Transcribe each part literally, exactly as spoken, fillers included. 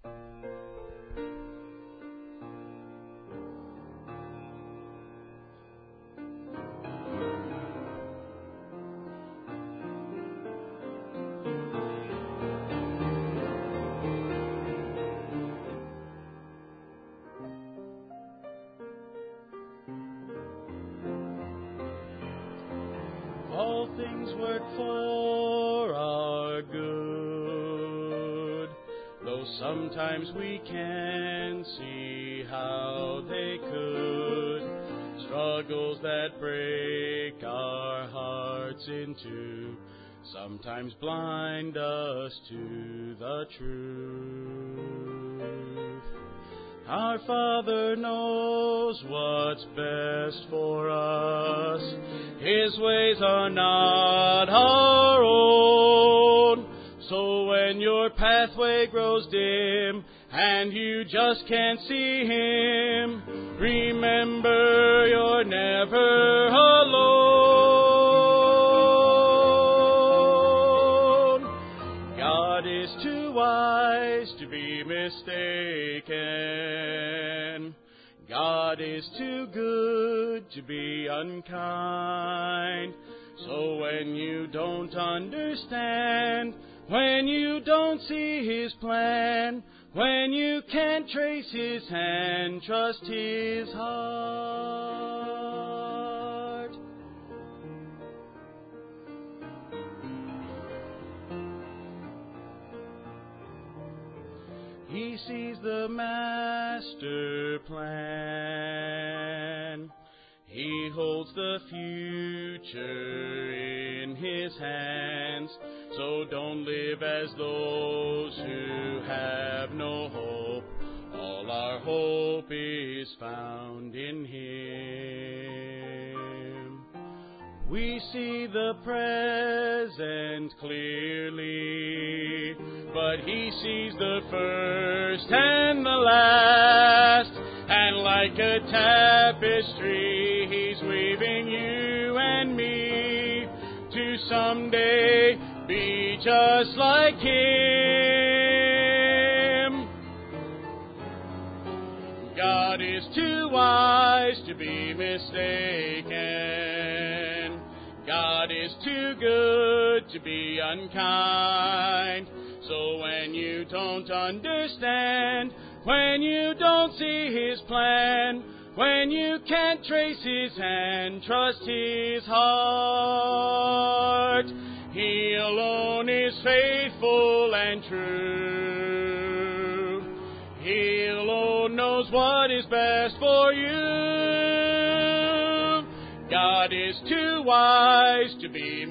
All things work for our good, though sometimes we can't see how they could. Struggles that break our hearts in two sometimes blind us to the truth. Our Father knows what's best for us. His ways are not our own. So when your pathway grows dim and you just can't see Him, remember you're never alone. God is too wise to be mistaken. God is too good to be unkind. So when you don't understand, when you don't see His plan, when you can't trace His hand, trust His heart. He sees the master plan. He holds the future in His hands. So don't live as those who have no hope. All our hope is found in Him. We see the present clearly, but He sees the first and the last. And like a tapestry, He's weaving you and me to someday be just like Him. God is too wise to be mistaken. God is too good to be unkind. So when you don't understand, when you don't see His plan, when you can't trace His hand, trust His heart. He alone is faithful and true. He alone knows what is best for you. God is too wise to be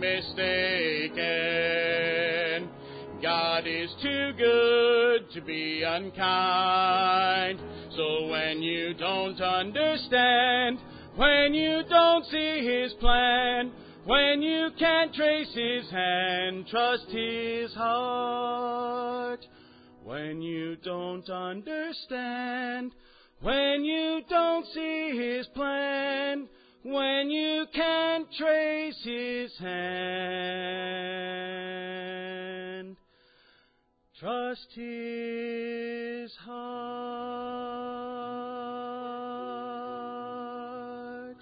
mistaken. God is too good to be unkind. So when you don't understand, when you don't see His plan, when you can't trace His hand, trust His heart. When you don't understand, when you don't see His plan, when you can't trace His hand, trust His heart.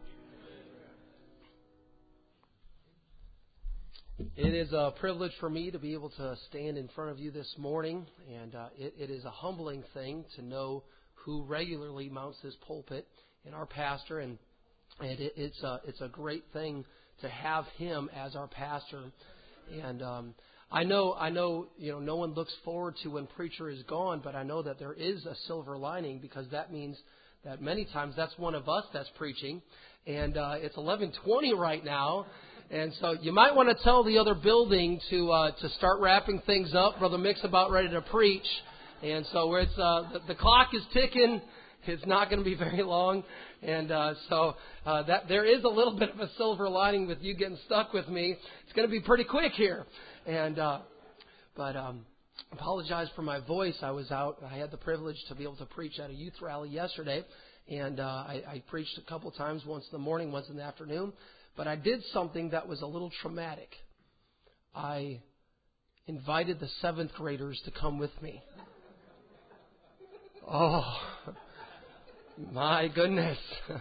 It is a privilege for me to be able to stand in front of you this morning, and uh, it, it is a humbling thing to know who regularly mounts this pulpit in our pastor, and and it, it's a it's a great thing to have him as our pastor. And um, I know I know you know no one looks forward to when preacher is gone, but I know that there is a silver lining, because that means that many times that's one of us that's preaching, and uh, it's eleven twenty right now. And so you might want to tell the other building to uh, to start wrapping things up. Brother Mick's about ready to preach. And so where it's, uh, the, the clock is ticking. It's not going to be very long. And uh, so uh, that there is a little bit of a silver lining with you getting stuck with me. It's going to be pretty quick here. And uh, But um, apologize for my voice. I was out. I had the privilege to be able to preach at a youth rally yesterday. And uh, I, I preached a couple times, once in the morning, once in the afternoon. But I did something that was a little traumatic. I invited the seventh graders to come with me. Oh, my goodness.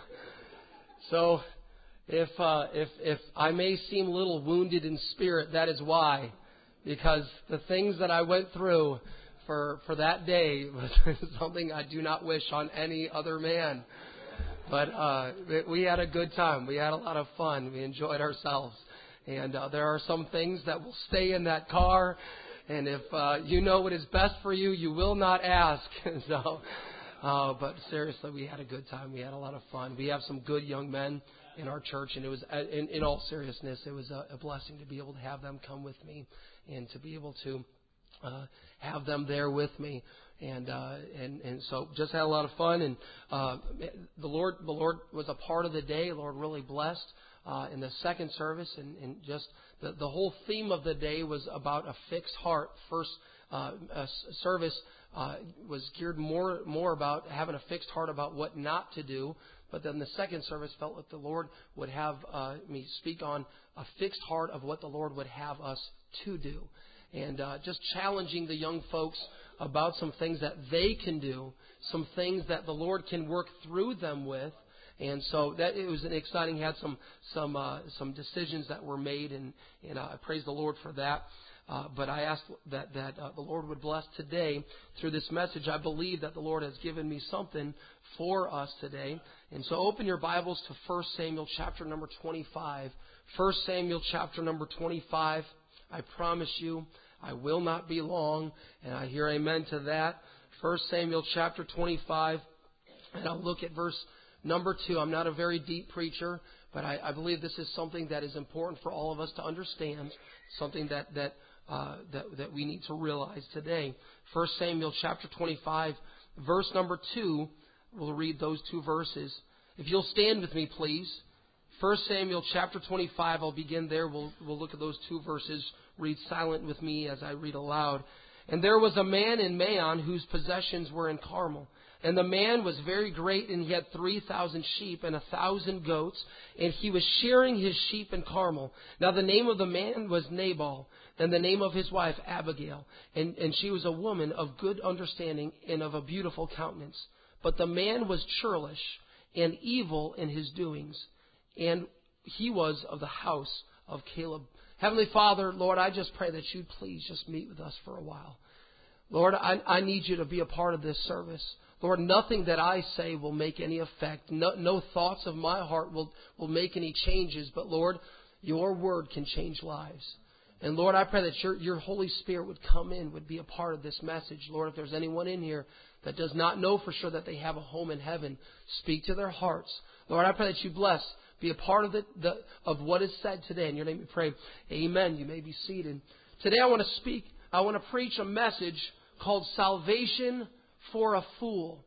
So, if uh, if if I may seem a little wounded in spirit, that is why, because the things that I went through for for that day was something I do not wish on any other man. But uh, we had a good time. We had a lot of fun. We enjoyed ourselves. And uh, there are some things that will stay in that car. And if uh, you know what is best for you, you will not ask. so, uh, but seriously, we had a good time. We had a lot of fun. We have some good young men in our church. And it was, in, in all seriousness, it was a, a blessing to be able to have them come with me and to be able to uh, have them there with me. And, uh, and, and so just had a lot of fun. And, uh, the Lord, the Lord was a part of the day. The Lord really blessed, uh, in the second service. And, and just the, the whole theme of the day was about a fixed heart. First, uh, uh service, uh, was geared more, more about having a fixed heart about what not to do. But then the second service felt that the Lord would have, uh, me speak on a fixed heart of what the Lord would have us to do. And, uh, just challenging the young folks about some things that they can do, some things that the Lord can work through them with. And so that it was an exciting, had some some uh, some decisions that were made, and, and uh, I praise the Lord for that. Uh, but I asked that, that uh, the Lord would bless today through this message. I believe that the Lord has given me something for us today. And so open your Bibles to First Samuel chapter number twenty-five. First Samuel chapter number twenty-five. I promise you, I will not be long, and I hear amen to that. First Samuel chapter twenty-five, and I'll look at verse number two. I'm not a very deep preacher, but I, I believe this is something that is important for all of us to understand, something that that uh, that, that we need to realize today. First Samuel chapter twenty-five, verse number two. We'll read those two verses. If you'll stand with me, please. First Samuel chapter twenty-five, I'll begin there. We'll, we'll look at those two verses. Read silent with me as I read aloud. And there was a man in Maon whose possessions were in Carmel. And the man was very great, and he had three thousand sheep and a thousand goats. And he was shearing his sheep in Carmel. Now the name of the man was Nabal, and the name of his wife Abigail. And, and she was a woman of good understanding and of a beautiful countenance. But the man was churlish and evil in his doings. And he was of the house of Caleb. Heavenly Father, Lord, I just pray that you'd please just meet with us for a while. Lord, I, I need you to be a part of this service. Lord, nothing that I say will make any effect. No, no thoughts of my heart will, will make any changes. But Lord, your word can change lives. And Lord, I pray that your, your Holy Spirit would come in, would be a part of this message. Lord, if there's anyone in here that does not know for sure that they have a home in heaven, speak to their hearts. Lord, I pray that you bless, be a part of the, the of what is said today. In your name we pray. Amen. You may be seated. Today I want to speak, I want to preach a message called Salvation for a Fool.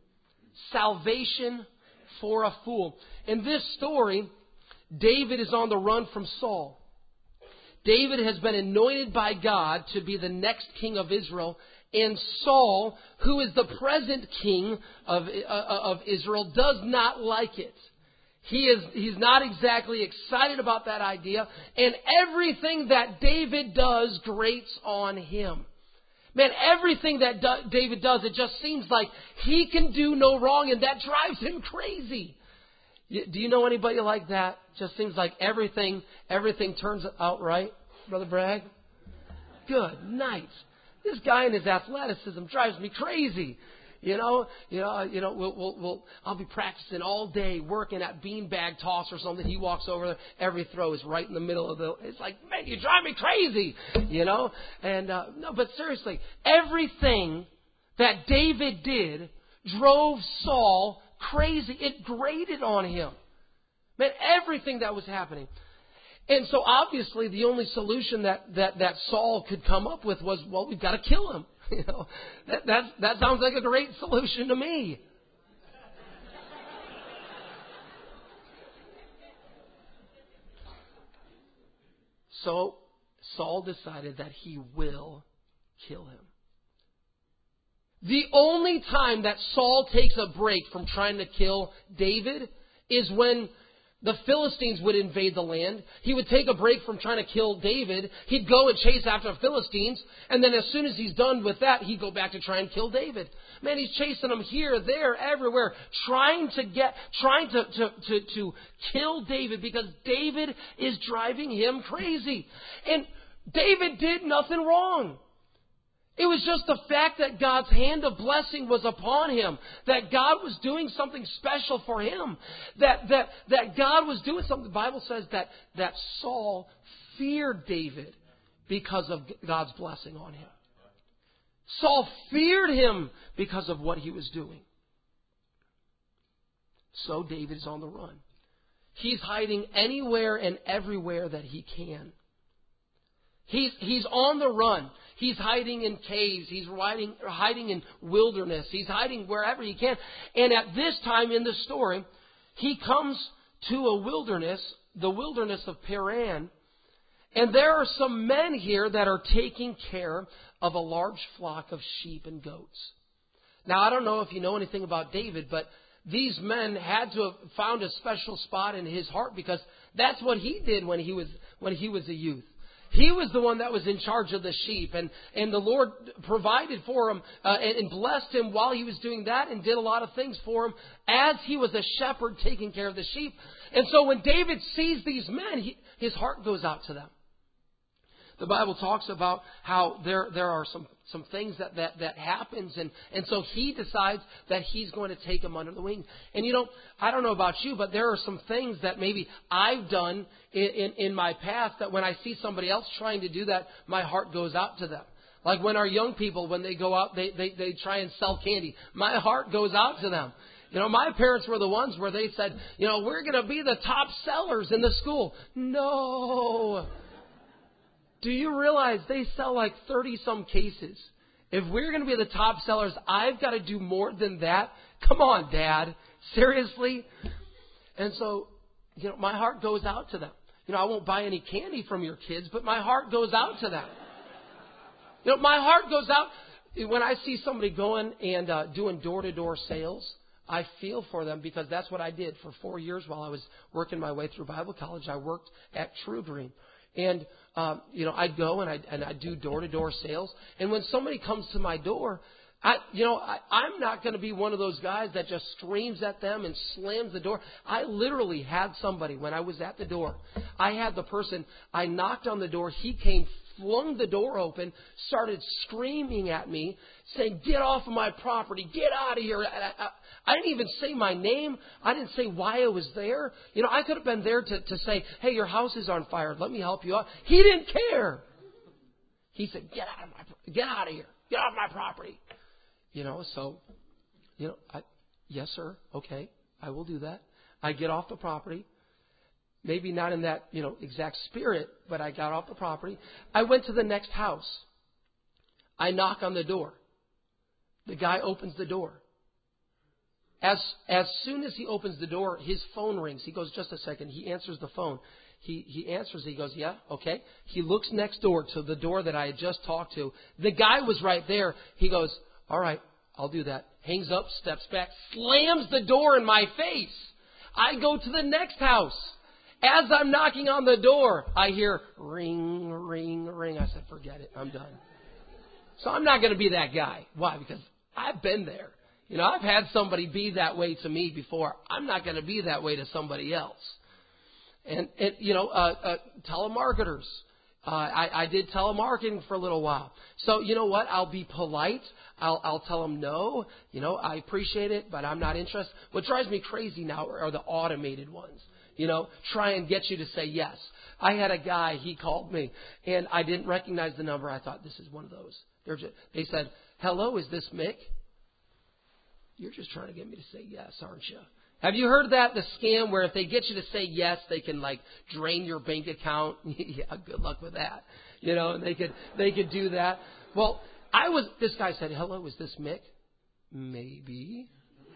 Salvation for a Fool. In this story, David is on the run from Saul. David has been anointed by God to be the next king of Israel. And Saul, who is the present king of, uh, of Israel, does not like it. He is, he's not exactly excited about that idea. And everything that David does grates on him. Man, everything that do, David does, it just seems like he can do no wrong, and that drives him crazy. Do you know anybody like that? Just seems like everything, everything turns out right, Brother Bragg? Good night. This guy and his athleticism drives me crazy. You know, you know, you know. We'll, we'll, we'll, I'll be practicing all day, working at beanbag toss or something. He walks over there. Every throw is right in the middle of the. It's like, man, you drive me crazy. You know, and uh, no, but seriously, everything that David did drove Saul crazy. It grated on him. Man, everything that was happening. And so obviously the only solution that, that, that Saul could come up with was, well, we've got to kill him. You know, that, that, that sounds like a great solution to me. So Saul decided that he will kill him. The only time that Saul takes a break from trying to kill David is when the Philistines would invade the land. He would take a break from trying to kill David. He'd go and chase after the Philistines. And then as soon as he's done with that, he'd go back to try and kill David. Man, he's chasing them here, there, everywhere, trying to get, trying to, to, to, to kill David because David is driving him crazy. And David did nothing wrong. It was just the fact that God's hand of blessing was upon him, that God was doing something special for him, that that that God was doing something. The Bible says that that Saul feared David because of God's blessing on him. Saul feared him because of what he was doing. So David is on the run. He's hiding anywhere and everywhere that he can. He's he's on the run. He's hiding in caves. He's hiding, hiding in wilderness. He's hiding wherever he can. And at this time in the story, he comes to a wilderness, the wilderness of Paran. And there are some men here that are taking care of a large flock of sheep and goats. Now, I don't know if you know anything about David, but these men had to have found a special spot in his heart because that's what he did when he was when he was a youth. He was the one that was in charge of the sheep, and, and the Lord provided for him uh, and, and blessed him while he was doing that and did a lot of things for him as he was a shepherd taking care of the sheep. And so when David sees these men, he, his heart goes out to them. The Bible talks about how there there are some, some things that, that, that happens. And, and so he decides that he's going to take them under the wing. And, you know, I don't know about you, but there are some things that maybe I've done in, in, in my past that when I see somebody else trying to do that, my heart goes out to them. Like when our young people, when they go out, they, they, they try and sell candy. My heart goes out to them. You know, my parents were the ones where they said, you know, we're going to be the top sellers in the school. No. Do you realize they sell like thirty-some cases? If we're going to be the top sellers, I've got to do more than that. Come on, Dad. Seriously? And so, you know, my heart goes out to them. You know, I won't buy any candy from your kids, but my heart goes out to them. You know, my heart goes out when I see somebody going and uh, doing door-to-door sales. I feel for them because that's what I did for four years while I was working my way through Bible college. I worked at True Green. And, um, you know, I'd go and I'd, and I'd do door-to-door sales. And when somebody comes to my door, I, you know, I, I'm not going to be one of those guys that just screams at them and slams the door. I literally had somebody, when I was at the door, I had the person, I knocked on the door, he came, flung the door open, started screaming at me, saying, get off of my property, get out of here. I, I, I didn't even say my name. I didn't say why I was there. You know, I could have been there to, to say, hey, your house is on fire. Let me help you out. He didn't care. He said, get out of my, get out of here. Get off my property. You know, so, you know, I, yes, sir. Okay, I will do that. I get off the property. Maybe not in that, you know, exact spirit, but I got off the property. I went to the next house. I knock on the door. The guy opens the door. As as soon as he opens the door, his phone rings. He goes, just a second. He answers the phone. He he answers. He goes, yeah, okay. He looks next door to the door that I had just talked to. The guy was right there. He goes, all right, I'll do that. Hangs up, steps back, slams the door in my face. I go to the next house. As I'm knocking on the door, I hear ring, ring, ring. I said, forget it. I'm done. So I'm not going to be that guy. Why? Because I've been there. You know, I've had somebody be that way to me before. I'm not going to be that way to somebody else. And, and you know, uh, uh, telemarketers. Uh, I, I did telemarketing for a little while. So, you know what? I'll be polite. I'll, I'll tell them no. You know, I appreciate it, but I'm not interested. What drives me crazy now are, are the automated ones. You know, try and get you to say yes. I had a guy, he called me, and I didn't recognize the number. I thought, this is one of those. They're just, they said, hello, is this Mick? You're just trying to get me to say yes, aren't you? Have you heard that, the scam where if they get you to say yes, they can, like, drain your bank account? Yeah, good luck with that. You know, and they could, they could do that. Well, I was, this guy said, hello, is this Mick? Maybe.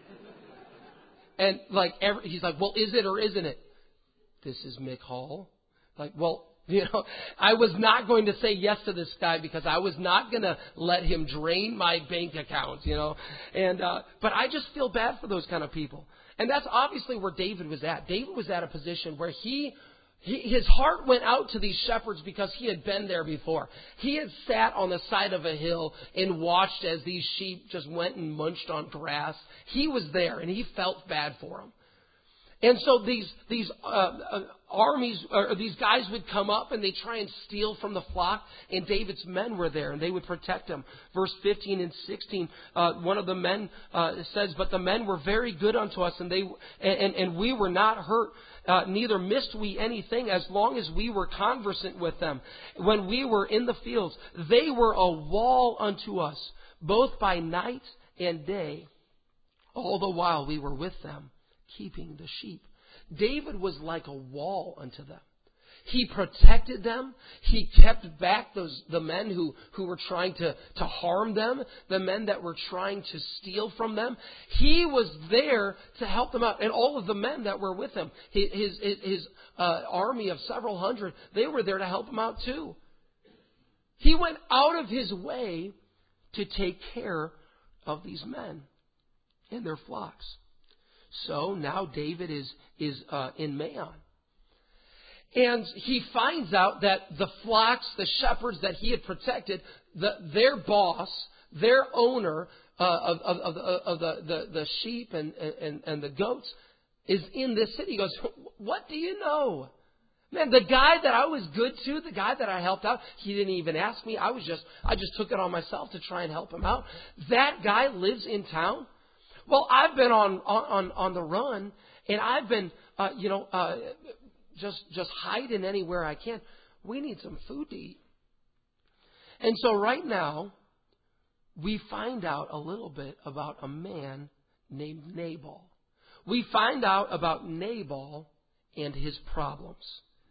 And, like, every, he's like, well, is it or isn't it? This is Mick Hall. Like, well, you know, I was not going to say yes to this guy because I was not going to let him drain my bank account, you know. And uh, but I just feel bad for those kind of people. And that's obviously where David was at. David was at a position where he, he his heart went out to these shepherds because he had been there before. He had sat on the side of a hill and watched as these sheep just went and munched on grass. He was there and he felt bad for them. And so these these uh, uh, armies, or these guys would come up and they try and steal from the flock. And David's men were there and they would protect him. Verse fifteen and sixteen, uh, one of the men uh, says, "But the men were very good unto us, and they and, and we were not hurt. Uh, neither missed we anything, as long as we were conversant with them. When we were in the fields, they were a wall unto us, both by night and day. All the while we were with them, keeping the sheep." David was like a wall unto them. He protected them. He kept back those the men who, who were trying to, to harm them, the men that were trying to steal from them. He was there to help them out. And all of the men that were with him, his, his, his uh, army of several hundred, they were there to help him out too. He went out of his way to take care of these men and their flocks. So now David is, is uh, in Maon. And he finds out that the flocks, the shepherds that he had protected, the, their boss, their owner uh, of, of, of, of the, the, the sheep and, and, and the goats is in this city. He goes, "What do you know? Man, the guy that I was good to, the guy that I helped out, he didn't even ask me. I was just, I just took it on myself to try and help him out. That guy lives in town. Well, I've been on, on, on the run, and I've been, uh, you know, uh, just, just hiding anywhere I can. We need some food to eat." And so right now, we find out a little bit about a man named Nabal. We find out about Nabal and his problems.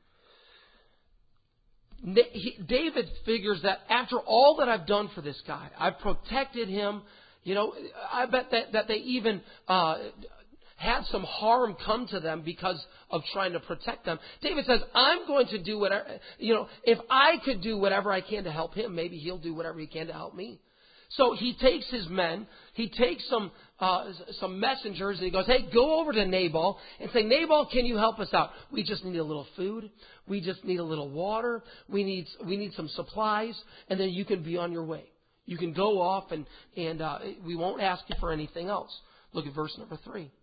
David figures that after all that I've done for this guy, I've protected him. You know, I bet that, that they even uh, had some harm come to them because of trying to protect them. David says, I'm going to do whatever, you know, if I could do whatever I can to help him, maybe he'll do whatever he can to help me. So he takes his men, he takes some uh, some messengers, and he goes, "Hey, go over to Nabal and say, Nabal, can you help us out? We just need a little food. We just need a little water. We need we need some supplies, and then you can be on your way. You can go off, and, and uh, we won't ask you for anything else." Look at verse number three. It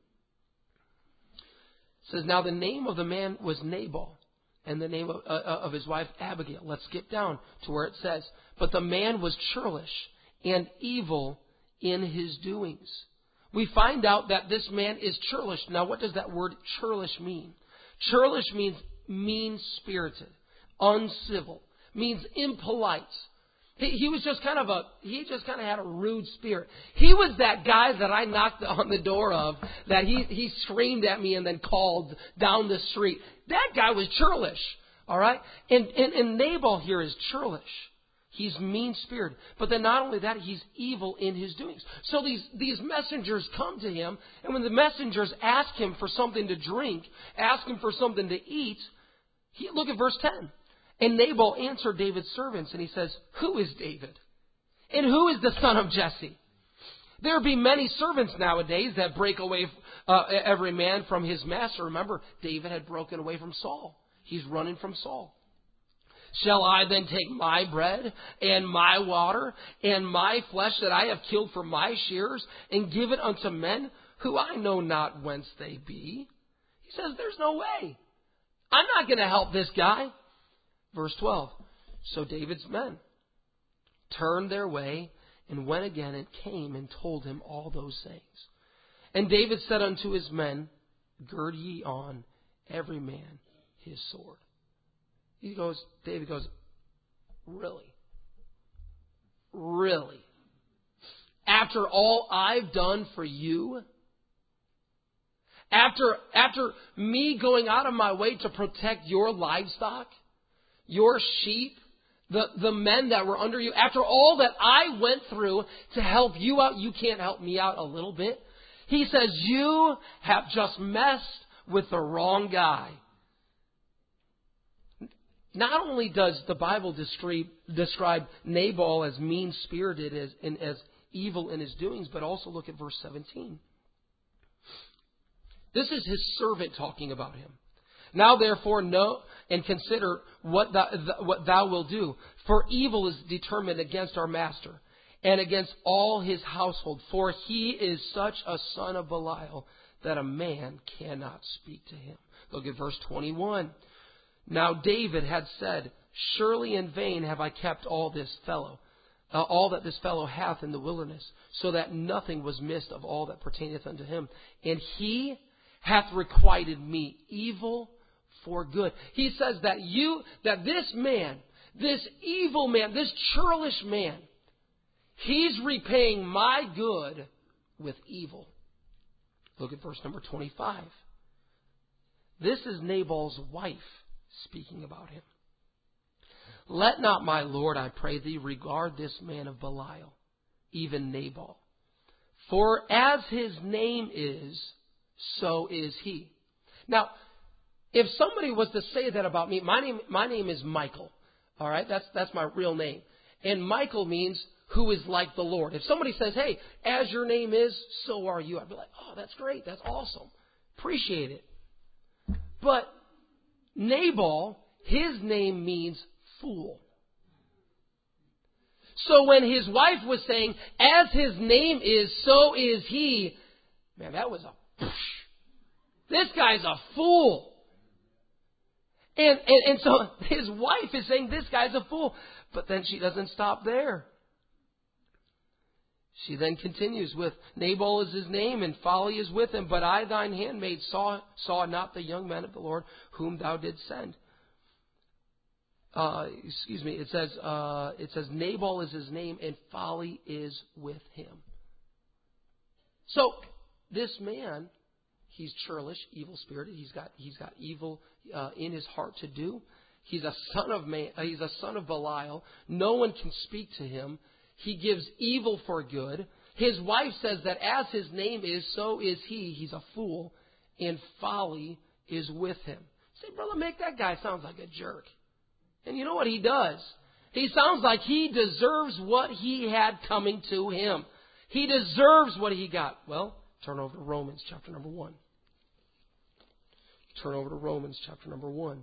says, "Now the name of the man was Nabal, and the name of, uh, of his wife Abigail." Let's skip down to where it says, "But the man was churlish and evil in his doings." We find out that this man is churlish. Now, what does that word churlish mean? Churlish means mean-spirited, uncivil, means impolite. He, he was just kind of a, he just kind of had a rude spirit. He was that guy that I knocked on the door of, that he, he screamed at me and then called down the street. That guy was churlish, all right? And, and, and Nabal here is churlish. He's mean-spirited. But then not only that, he's evil in his doings. So these, these messengers come to him, and when the messengers ask him for something to drink, ask him for something to eat, he, look at verse ten. "And Nabal answered David's servants, and he says, Who is David? And who is the son of Jesse? There be many servants nowadays that break away uh, every man from his master." Remember, David had broken away from Saul. He's running from Saul. "Shall I then take my bread and my water and my flesh that I have killed for my shearers and give it unto men who I know not whence they be?" He says, there's no way. I'm not going to help this guy. Verse twelve. "So David's men turned their way and went again and came and told him all those things. And David said unto his men, Gird ye on every man his sword." He goes, David goes, "Really? Really? After all I've done for you? After, after me going out of my way to protect your livestock, your sheep, the, the men that were under you, after all that I went through to help you out, you can't help me out a little bit?" He says, "You have just messed with the wrong guy." Not only does the Bible describe, describe Nabal as mean-spirited as, and as evil in his doings, but also look at verse seventeen. This is his servant talking about him. Now therefore know and consider what thou, what thou wilt do. For evil is determined against our master and against all his household. For he is such a son of Belial that a man cannot speak to him. Look at verse twenty-one. Now David had said, surely in vain have I kept all this fellow, uh, all that this fellow hath in the wilderness, so that nothing was missed of all that pertaineth unto him. And he hath requited me evil for good. He says that you, that this man, this evil man, this churlish man, he's repaying my good with evil. Look at verse number twenty-five. This is Nabal's wife speaking about him. Let not my Lord, I pray thee, regard this man of Belial, even Nabal. For as his name is, so is he. Now, if somebody was to say that about me, my name, my name is Michael. All right, that's that's my real name. And Michael means who is like the Lord. If somebody says, hey, as your name is, so are you, I'd be like, oh, that's great. That's awesome. Appreciate it. But Nabal, his name means fool. So when his wife was saying, as his name is, so is he, man, that was a poosh. This guy's a fool. And, and, and so his wife is saying, this guy's a fool. But then she doesn't stop there. She then continues with, Nabal is his name, and folly is with him. But I, thine handmaid, saw saw not the young men of the Lord whom thou didst send. Uh, excuse me. It says uh, it says Nabal is his name, and folly is with him. So this man, he's churlish, evil spirited. He's got he's got evil uh, in his heart to do. He's a son of man. Uh, he's a son of Belial. No one can speak to him. He gives evil for good. His wife says that as his name is, so is he. He's a fool, and folly is with him. Say, brother, make that guy sounds like a jerk. And you know what he does? He sounds like he deserves what he had coming to him. He deserves what he got. Well, turn over to Romans chapter number one. Turn over to Romans chapter number one.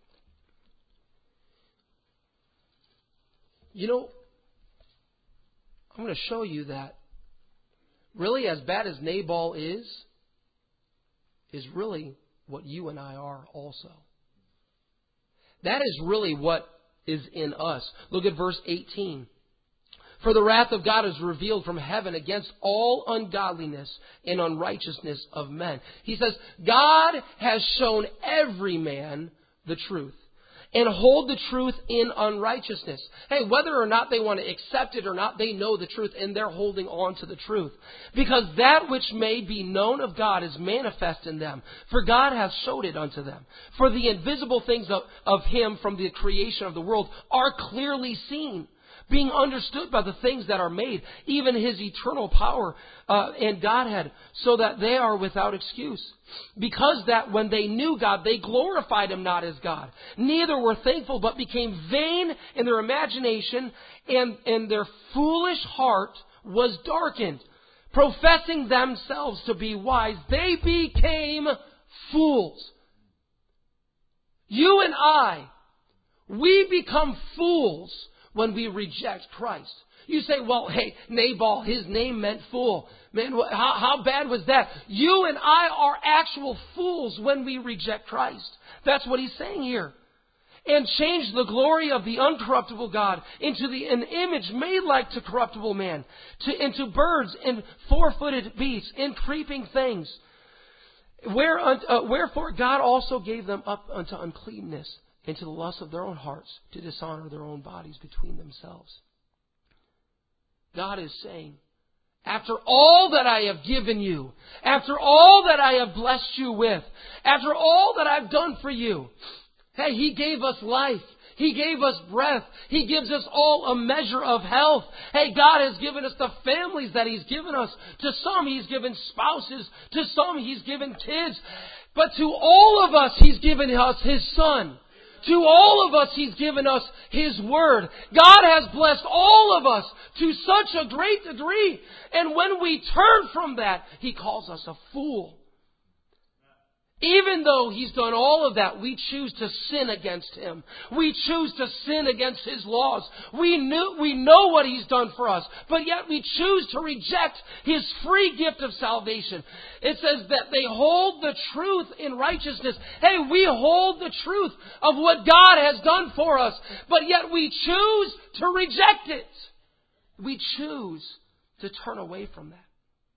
You know, I'm going to show you that really as bad as Nabal is, is really what you and I are also. That is really what is in us. Look at verse eighteen. For the wrath of God is revealed from heaven against all ungodliness and unrighteousness of men. He says, God has shown every man the truth and hold the truth in unrighteousness. Hey, whether or not they want to accept it or not, they know the truth and they're holding on to the truth. Because that which may be known of God is manifest in them, for God hath showed it unto them. For the invisible things of, of Him from the creation of the world are clearly seen, being understood by the things that are made, even His eternal power uh, and Godhead, so that they are without excuse. Because that when they knew God, they glorified Him not as God, neither were thankful, but became vain in their imagination, and, and their foolish heart was darkened. Professing themselves to be wise, they became fools. You and I, we become fools when we reject Christ. You say, well, hey, Nabal, his name meant fool. Man, how, how bad was that? You and I are actual fools when we reject Christ. That's what he's saying here. And change the glory of the uncorruptible God into the, an image made like to corruptible man, to, into birds and four-footed beasts and creeping things. Where, uh, wherefore God also gave them up unto uncleanness, into the lust of their own hearts, to dishonor their own bodies between themselves. God is saying, after all that I have given you, after all that I have blessed you with, after all that I've done for you, hey, He gave us life. He gave us breath. He gives us all a measure of health. Hey, God has given us the families that He's given us. To some He's given spouses. To some He's given kids. But to all of us He's given us His Son. To all of us, He's given us His Word. God has blessed all of us to such a great degree. And when we turn from that, He calls us a fool. Even though He's done all of that, we choose to sin against Him. We choose to sin against His laws. We knew, we know what He's done for us, but yet we choose to reject His free gift of salvation. It says that they hold the truth in righteousness. Hey, we hold the truth of what God has done for us, but yet we choose to reject it. We choose to turn away from that.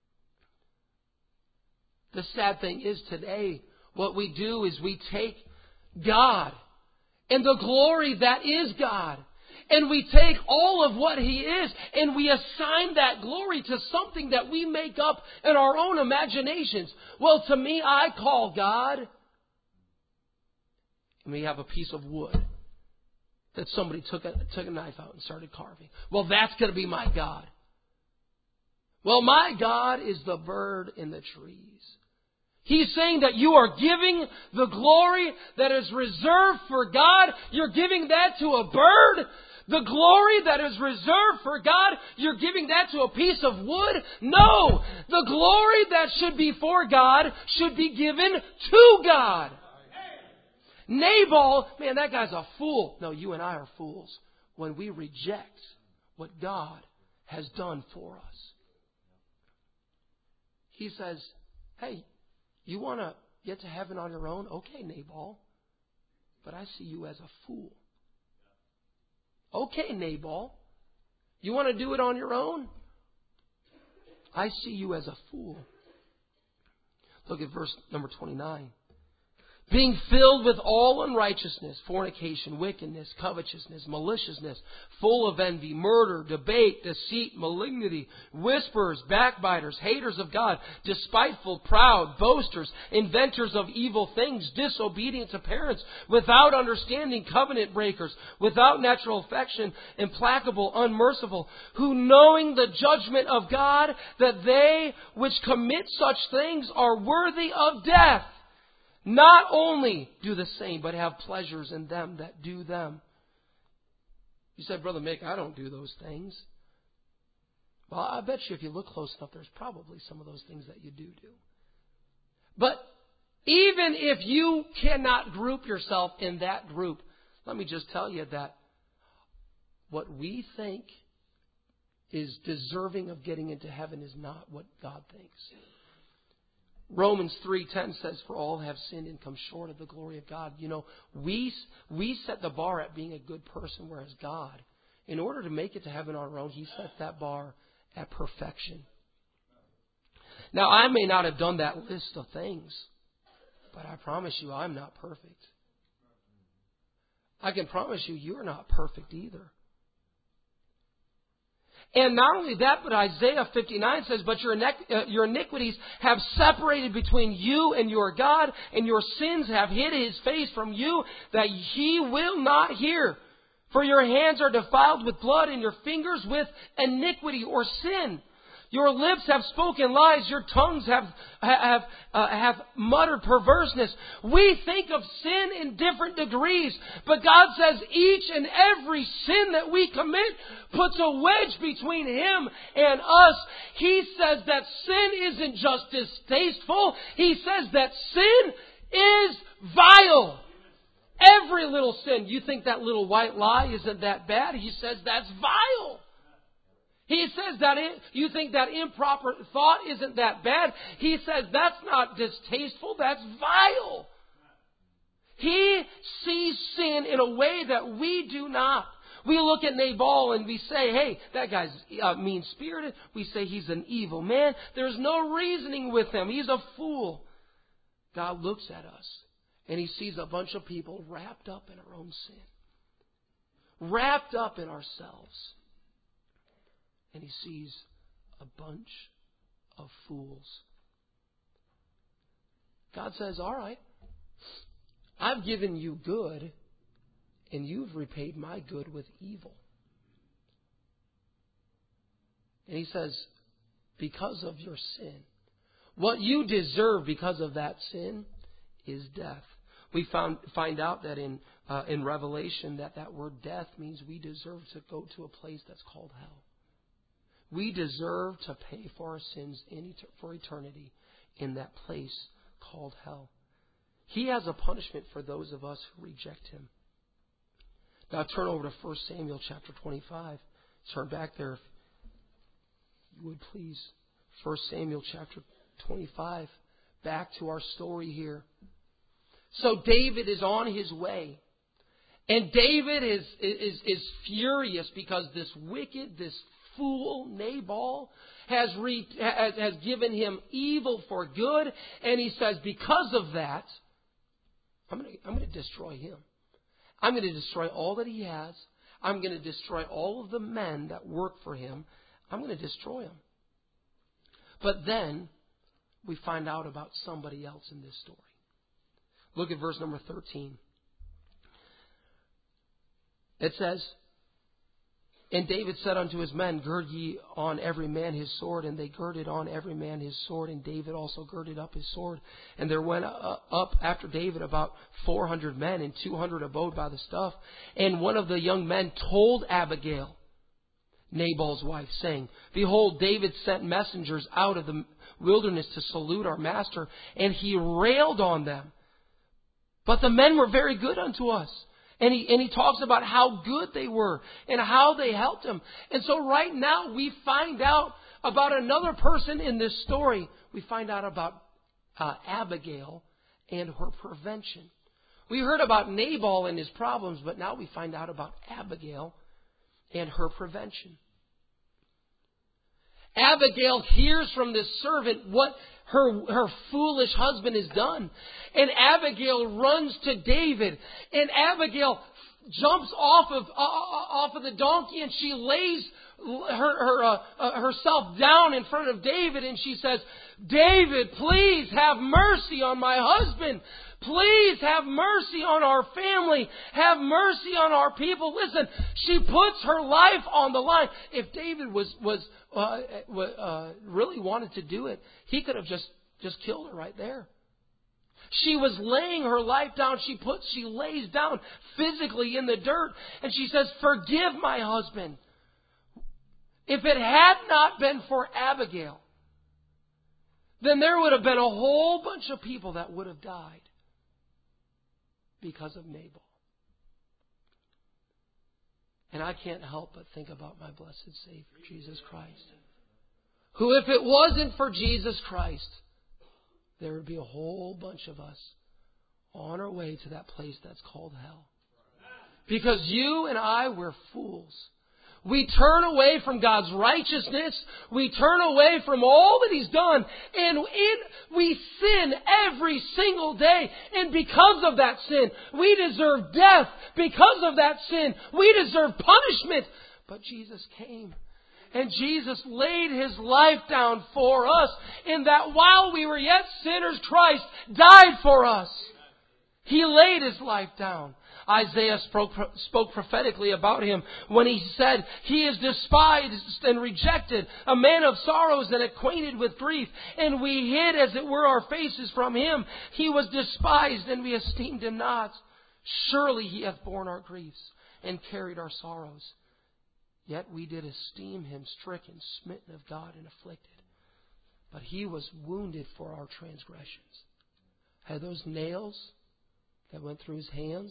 The sad thing is today, what we do is we take God and the glory that is God, and we take all of what He is and we assign that glory to something that we make up in our own imaginations. Well, to me, I call God, and we have a piece of wood that somebody took a, took a knife out and started carving. Well, that's going to be my God. Well, my God is the bird in the trees. He's saying that you are giving the glory that is reserved for God. You're giving that to a bird. The glory that is reserved for God, you're giving that to a piece of wood? No! The glory that should be for God should be given to God. Nabal, man, that guy's a fool. No, you and I are fools when we reject what God has done for us. He says, hey, you want to get to heaven on your own? Okay, Nabal. But I see you as a fool. Okay, Nabal. You want to do it on your own? I see you as a fool. Look at verse number twenty-nine. Being filled with all unrighteousness, fornication, wickedness, covetousness, maliciousness, full of envy, murder, debate, deceit, malignity, whisperers, backbiters, haters of God, despiteful, proud, boasters, inventors of evil things, disobedient to parents, without understanding, covenant breakers, without natural affection, implacable, unmerciful, who knowing the judgment of God, that they which commit such things are worthy of death, not only do the same, but have pleasures in them that do them. You said, Brother Mick, I don't do those things. Well, I bet you if you look close enough, there's probably some of those things that you do do. But even if you cannot group yourself in that group, let me just tell you that what we think is deserving of getting into heaven is not what God thinks. Romans three ten says, for all have sinned and come short of the glory of God. You know, we we set the bar at being a good person, whereas God, in order to make it to heaven on our own, He set that bar at perfection. Now, I may not have done that list of things, but I promise you I'm not perfect. I can promise you you're not perfect either. And not only that, but Isaiah fifty-nine says, but your, uh, your iniquities have separated between you and your God, and your sins have hid His face from you, that He will not hear. For your hands are defiled with blood, and your fingers with iniquity or sin. Your lips have spoken lies. Your tongues have have uh, have muttered perverseness. We think of sin in different degrees, but God says each and every sin that we commit puts a wedge between Him and us. He says that sin isn't just distasteful. He says that sin is vile. Every little sin. You think that little white lie isn't that bad? He says that's vile. He says that it, you think that improper thought isn't that bad. He says that's not distasteful, that's vile. He sees sin in a way that we do not. We look at Nabal and we say, hey, that guy's uh, mean-spirited. We say he's an evil man. There's no reasoning with him. He's a fool. God looks at us and He sees a bunch of people wrapped up in our own sin. Wrapped up in ourselves. And He sees a bunch of fools. God says, all right, I've given you good, and you've repaid my good with evil. And He says, because of your sin, what you deserve because of that sin is death. We found, find out that in uh, in Revelation that that word death means we deserve to go to a place that's called hell. We deserve to pay for our sins in, for eternity in that place called hell. He has a punishment for those of us who reject Him. Now turn over to First Samuel chapter twenty-five. Turn back there if you would please. First Samuel chapter twenty-five. Back to our story here. So David is on his way. And David is, is, is furious because this wicked, this fool Nabal has, re, has, has given him evil for good. And he says, because of that, I'm going to, I'm going to destroy him. I'm going to destroy all that he has. I'm going to destroy all of the men that work for him. I'm going to destroy him. But then we find out about somebody else in this story. Look at verse number thirteen. It says, and David said unto his men, gird ye on every man his sword. And they girded on every man his sword. And David also girded up his sword. And there went up after David about four hundred men, and two hundred abode by the stuff. And one of the young men told Abigail, Nabal's wife, saying, behold, David sent messengers out of the wilderness to salute our master. And he railed on them. But the men were very good unto us. And he, and he talks about how good they were and how they helped him. And so right now we find out about another person in this story. We find out about uh, Abigail and her prevention. We heard about Nabal and his problems, but now we find out about Abigail and her prevention. Abigail hears from this servant what her, her foolish husband has done. And Abigail runs to David. And Abigail jumps off of, uh, off of the donkey, and she lays her, her, uh, uh, herself down in front of David. And she says, David, please have mercy on my husband. Please have mercy on our family. Have mercy on our people. Listen, she puts her life on the line. If David was was uh, uh, really wanted to do it, he could have just, just killed her right there. She was laying her life down. She puts, she lays down physically in the dirt, and she says, forgive my husband. If it had not been for Abigail, then there would have been a whole bunch of people that would have died because of Nabal. And I can't help but think about my blessed Savior, Jesus Christ, who, if it wasn't for Jesus Christ, there would be a whole bunch of us on our way to that place that's called hell. Because you and I were fools. We turn away from God's righteousness. We turn away from all that He's done. And it, we sin every single day. And because of that sin, we deserve death. Because of that sin, we deserve punishment. But Jesus came. And Jesus laid His life down for us. And that while we were yet sinners, Christ died for us. He laid His life down. Isaiah spoke, spoke prophetically about Him when he said, He is despised and rejected, a man of sorrows and acquainted with grief. And we hid, as it were, our faces from Him. He was despised, and we esteemed Him not. Surely He hath borne our griefs and carried our sorrows. Yet we did esteem Him stricken, smitten of God, and afflicted. But He was wounded for our transgressions. Had those nails that went through His hands,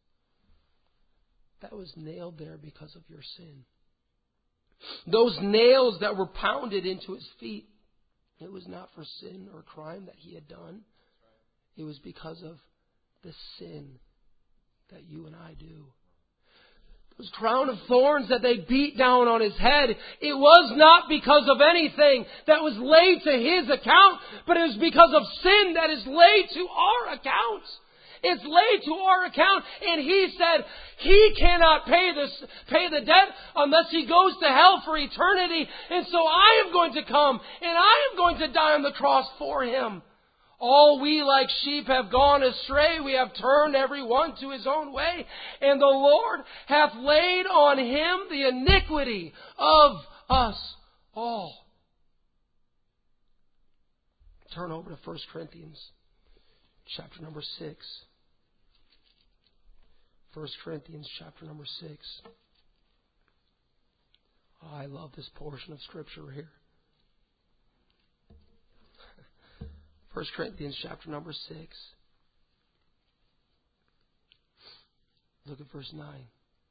that was nailed there because of your sin. Those nails that were pounded into His feet, it was not for sin or crime that He had done. It was because of the sin that you and I do. Those crown of thorns that they beat down on His head, it was not because of anything that was laid to His account, but it was because of sin that is laid to our account. It's laid to our account, and He said He cannot pay this, pay the debt unless He goes to hell for eternity. And so I am going to come, and I am going to die on the cross for Him. All we like sheep have gone astray. We have turned every one to his own way. And the Lord hath laid on Him the iniquity of us all. Turn over to First Corinthians chapter number six. First Corinthians chapter number six. Oh, I love this portion of Scripture here. First Corinthians chapter number six. Look at verse nine.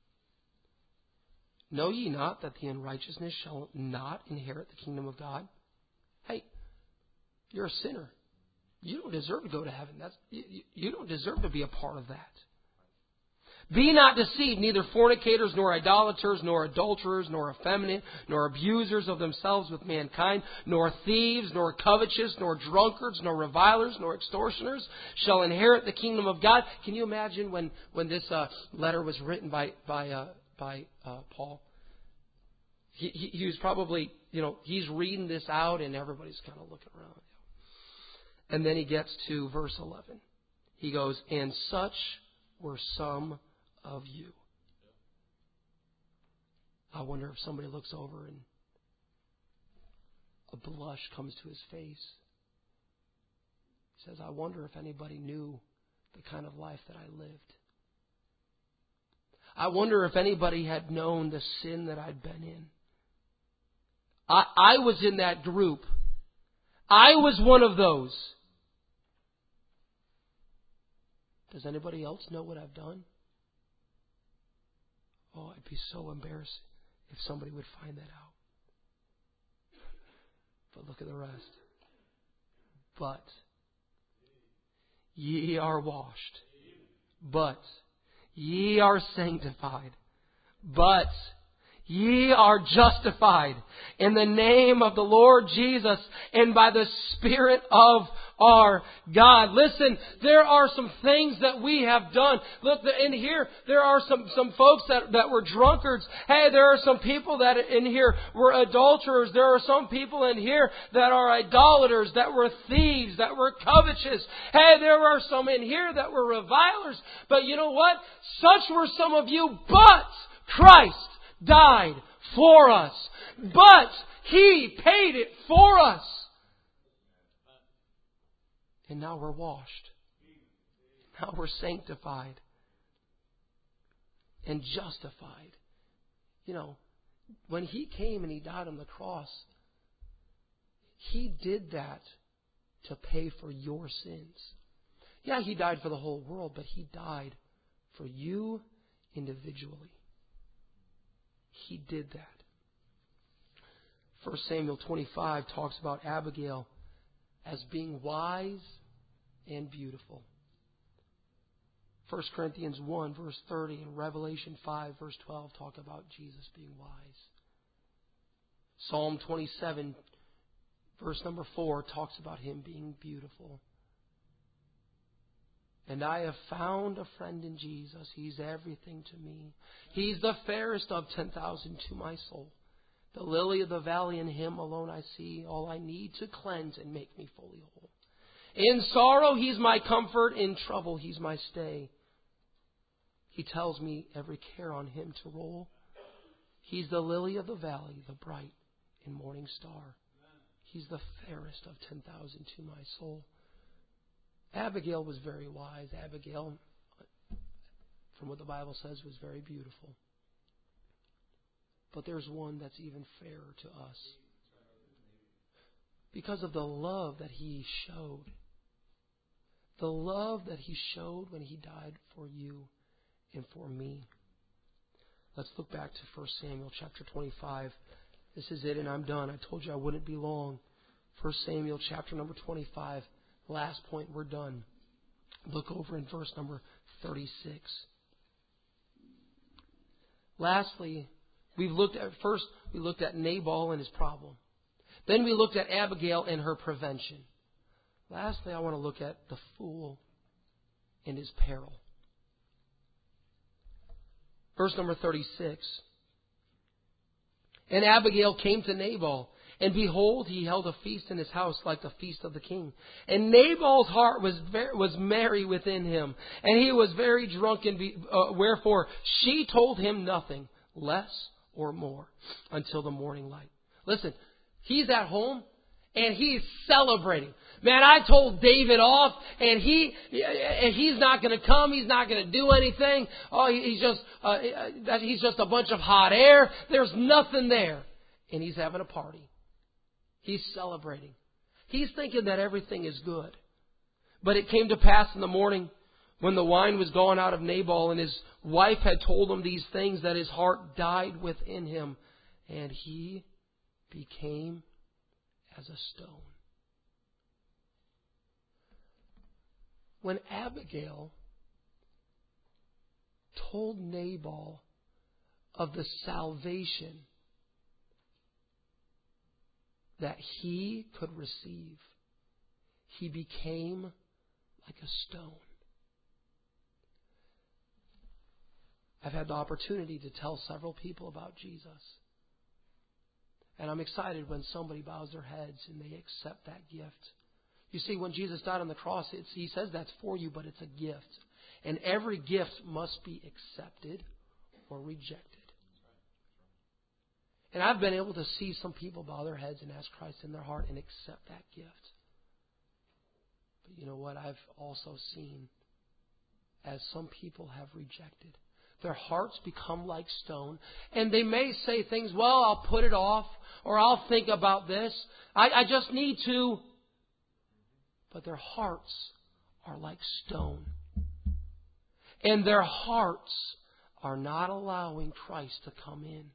Know ye not that the unrighteousness shall not inherit the kingdom of God? Hey, you're a sinner. You don't deserve to go to heaven. That's, you, you don't deserve to be a part of that. Be not deceived, neither fornicators, nor idolaters, nor adulterers, nor effeminate, nor abusers of themselves with mankind, nor thieves, nor covetous, nor drunkards, nor revilers, nor extortioners shall inherit the kingdom of God. Can you imagine when, when this uh, letter was written by, by, uh, by uh, Paul? He, he, he was probably, you know, he's reading this out and everybody's kind of looking around. And then he gets to verse eleven. He goes, and such were some of you. I wonder if somebody looks over and a blush comes to his face. He says, I wonder if anybody knew the kind of life that I lived. I wonder if anybody had known the sin that I'd been in. I, I was in that group. I was one of those. Does anybody else know what I've done? Oh, I'd be so embarrassed if somebody would find that out. But look at the rest. But ye are washed. But ye are sanctified. But ye are justified in the name of the Lord Jesus and by the Spirit of our God. Listen, there are some things that we have done. Look, in here, there are some, some folks that, that were drunkards. Hey, there are some people that in here were adulterers. There are some people in here that are idolaters, that were thieves, that were covetous. Hey, there are some in here that were revilers. But you know what? Such were some of you, but Christ died for us. But He paid it for us. And now we're washed. Now we're sanctified. And justified. You know, when He came and He died on the cross, He did that to pay for your sins. Yeah, He died for the whole world, but He died for you individually. He did that. First Samuel twenty-five talks about Abigail as being wise and beautiful. First Corinthians one, verse thirty, and Revelation five, verse twelve talk about Jesus being wise. Psalm twenty-seven, verse number four, talks about Him being beautiful. And I have found a friend in Jesus. He's everything to me. He's the fairest of ten thousand to my soul. The lily of the valley, in Him alone I see all I need to cleanse and make me fully whole. In sorrow He's my comfort. In trouble He's my stay. He tells me every care on Him to roll. He's the lily of the valley, the bright and morning star. He's the fairest of ten thousand to my soul. Abigail was very wise. Abigail, from what the Bible says, was very beautiful. But there's one that's even fairer to us. Because of the love that He showed. The love that He showed when He died for you and for me. Let's look back to First Samuel chapter twenty-five. This is it, and I'm done. I told you I wouldn't be long. First Samuel chapter number twenty-five. Last point, we're done. Look over in verse number thirty-six. Lastly, we've looked at first we looked at Nabal and his problem. Then we looked at Abigail and her prevention. Lastly, I want to look at the fool and his peril. Verse number thirty-six. And Abigail came to Nabal, and behold, he held a feast in his house like the feast of the king. And Nabal's heart was very, was merry within him, and he was very drunk. And be, uh, wherefore she told him nothing, less or more, until the morning light. Listen, he's at home, and he's celebrating. Man, I told David off, and he and he's not going to come. He's not going to do anything. Oh, he's just uh, he's just a bunch of hot air. There's nothing there, and he's having a party. He's celebrating. He's thinking that everything is good. But it came to pass in the morning when the wine was gone out of Nabal and his wife had told him these things, that his heart died within him, and he became as a stone. When Abigail told Nabal of the salvation that he could receive, he became like a stone. I've had the opportunity to tell several people about Jesus. And I'm excited when somebody bows their heads and they accept that gift. You see, when Jesus died on the cross, it's, He says that's for you, but it's a gift. And every gift must be accepted or rejected. And I've been able to see some people bow their heads and ask Christ in their heart and accept that gift. But you know what? I've also seen, as some people have rejected, their hearts become like stone. And they may say things, well, I'll put it off, or I'll think about this. I, I just need to. But their hearts are like stone. And their hearts are not allowing Christ to come in.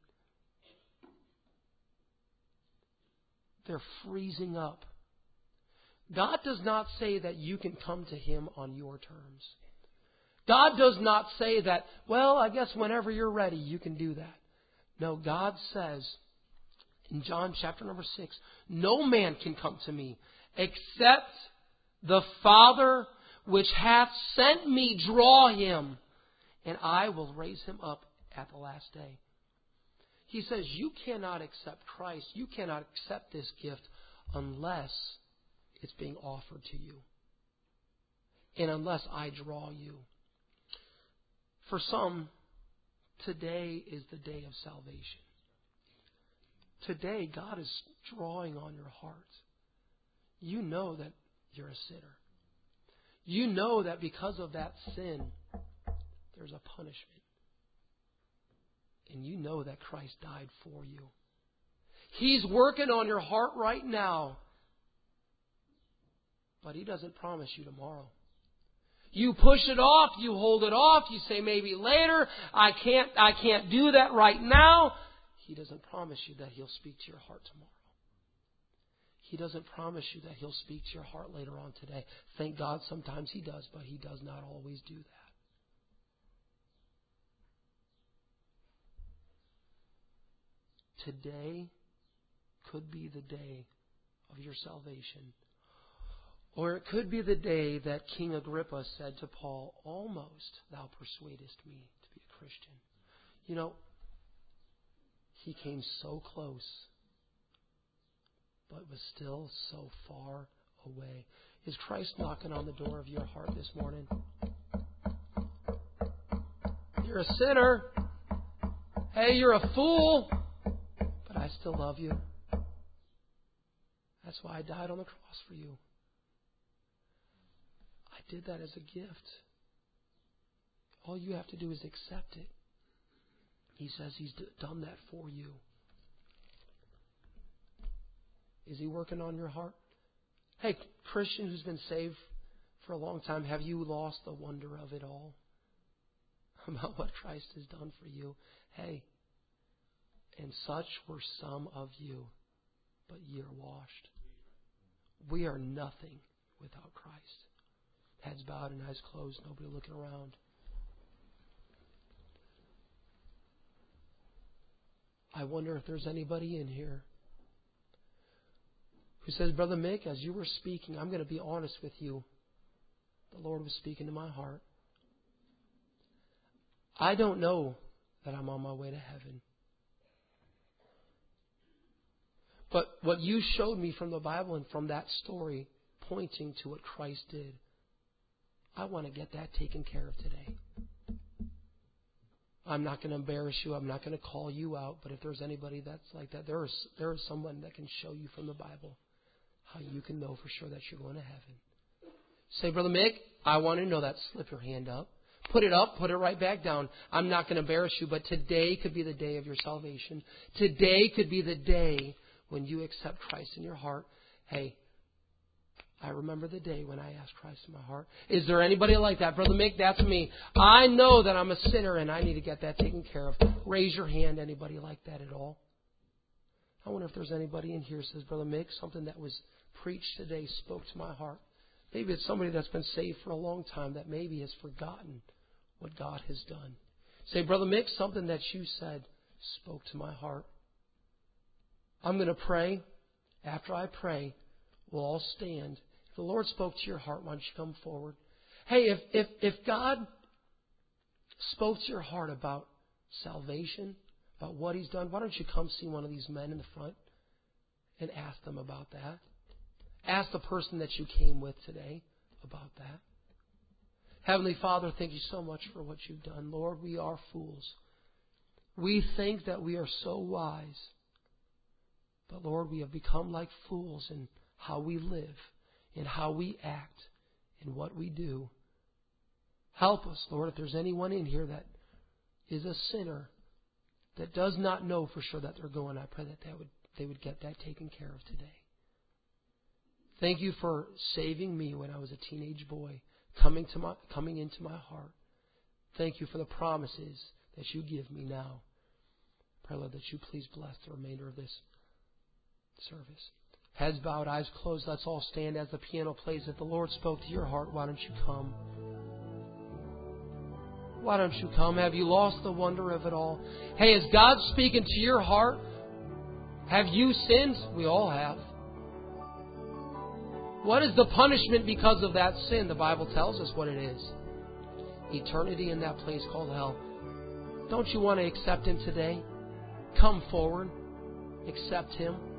They're freezing up. God does not say that you can come to Him on your terms. God does not say that, well, I guess whenever you're ready, you can do that. No, God says in John chapter number six, no man can come to me except the Father which hath sent me draw him, and I will raise him up at the last day. He says you cannot accept Christ, you cannot accept this gift unless it's being offered to you. And unless I draw you. For some, today is the day of salvation. Today, God is drawing on your heart. You know that you're a sinner. You know that because of that sin, there's a punishment. And you know that Christ died for you. He's working on your heart right now. But He doesn't promise you tomorrow. You push it off, you hold it off, you say maybe later, I can't I can't do that right now. He doesn't promise you that He'll speak to your heart tomorrow. He doesn't promise you that He'll speak to your heart later on today. Thank God sometimes He does, but He does not always do that. Today could be the day of your salvation. Or it could be the day that King Agrippa said to Paul, almost thou persuadest me to be a Christian. You know, he came so close, but was still so far away. Is Christ knocking on the door of your heart this morning? You're a sinner. Hey, you're a fool. But I still love you. That's why I died on the cross for you. I did that as a gift. All you have to do is accept it. He says He's done that for you. Is He working on your heart? Hey, Christian who's been saved for a long time, have you lost the wonder of it all? About what Christ has done for you? Hey, and such were some of you, but ye are washed. We are nothing without Christ. Heads bowed and eyes closed, nobody looking around. I wonder if there's anybody in here who says, Brother Mick, as you were speaking, I'm going to be honest with you. The Lord was speaking to my heart. I don't know that I'm on my way to heaven. But what you showed me from the Bible and from that story, pointing to what Christ did, I want to get that taken care of today. I'm not going to embarrass you. I'm not going to call you out. But if there's anybody that's like that, there is, there is someone that can show you from the Bible how you can know for sure that you're going to heaven. Say, Brother Mick, I want to know that. Slip your hand up. Put it up. Put it right back down. I'm not going to embarrass you, but today could be the day of your salvation. Today could be the day when you accept Christ in your heart. Hey, I remember the day when I asked Christ in my heart. Is there anybody like that? Brother Mick, that's me. I know that I'm a sinner and I need to get that taken care of. Raise your hand. Anybody like that at all? I wonder if there's anybody in here who says, Brother Mick, something that was preached today spoke to my heart. Maybe it's somebody that's been saved for a long time that maybe has forgotten what God has done. Say, Brother Mick, something that you said spoke to my heart. I'm going to pray. After I pray, we'll all stand. If the Lord spoke to your heart, why don't you come forward? Hey, if, if, if God spoke to your heart about salvation, about what He's done, why don't you come see one of these men in the front and ask them about that? Ask the person that you came with today about that. Heavenly Father, thank you so much for what you've done. Lord, we are fools. We think that we are so wise. But Lord, we have become like fools in how we live, in how we act, in what we do. Help us, Lord, if there's anyone in here that is a sinner, that does not know for sure that they're going, I pray that they would, they would get that taken care of today. Thank you for saving me when I was a teenage boy, coming to my coming into my heart. Thank you for the promises that you give me now. Pray, Lord, that you please bless the remainder of this service. Heads bowed, eyes closed. Let's all stand as the piano plays. If the Lord spoke to your heart, why don't you come? Why don't you come? Have you lost the wonder of it all? Hey, is God speaking to your heart? Have you sinned? We all have. What is the punishment because of that sin? The Bible tells us what it is. Eternity in that place called hell. Don't you want to accept Him today? Come forward. Accept Him.